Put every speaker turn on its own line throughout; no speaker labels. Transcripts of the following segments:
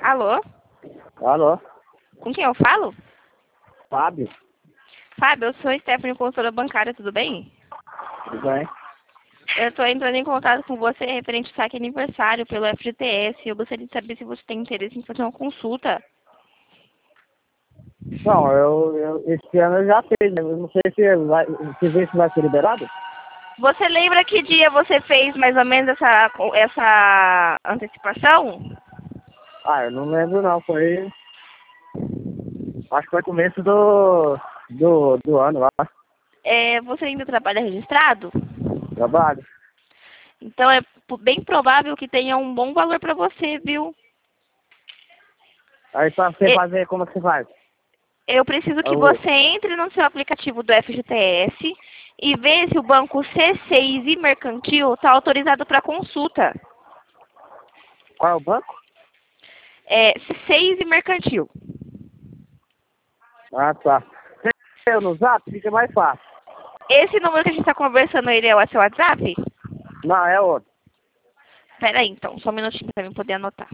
Alô?
Alô,
Com quem eu falo?
Fábio,
Fábio, eu sou a Stephanie, consultora bancária, tudo bem?
tudo bem?
Eu estou entrando em contato com você referente ao saque aniversário pelo FGTS. Eu gostaria de saber se você tem interesse em fazer uma consulta.
Não, esse ano eu já fiz, né? Eu não sei se vê se vai ser liberado.
Você lembra que dia você fez mais ou menos essa antecipação?
Ah, eu não lembro não, acho que foi começo do ano lá,
Você ainda trabalha registrado?
trabalho.
Então é bem provável que tenha um bom valor para você, viu?
Aí pra você
E-
fazer, como é que você faz?
Eu preciso que
Eu,
você entre no seu aplicativo do FGTS e veja se o banco C6 e Mercantil está autorizado para consulta.
qual é o banco?
C6 e Mercantil.
Ah, tá. Se eu no Zap, fica mais fácil.
Esse número que a gente está conversando, ele é o seu WhatsApp?
Não, é outro.
Pera aí, então, só um minutinho para eu poder anotar.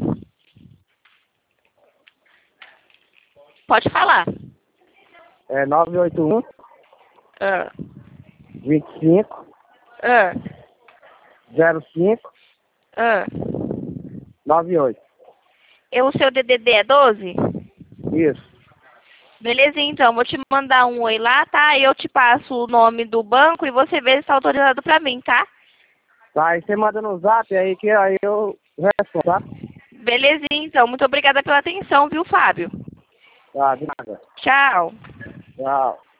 Pode falar.
É 981
Ah,
25
ah,
05
ah.
98.
O seu DDD é 12?
Isso.
Beleza, então, vou te mandar um oi lá, tá? Eu te passo o nome do banco e você vê se está autorizado para mim, tá?
Tá, aí você manda no Zap aí que aí eu respondo, tá?
Beleza, então. Muito obrigada pela atenção, viu, Fábio?
Tá, de nada.
Tchau.
Tchau.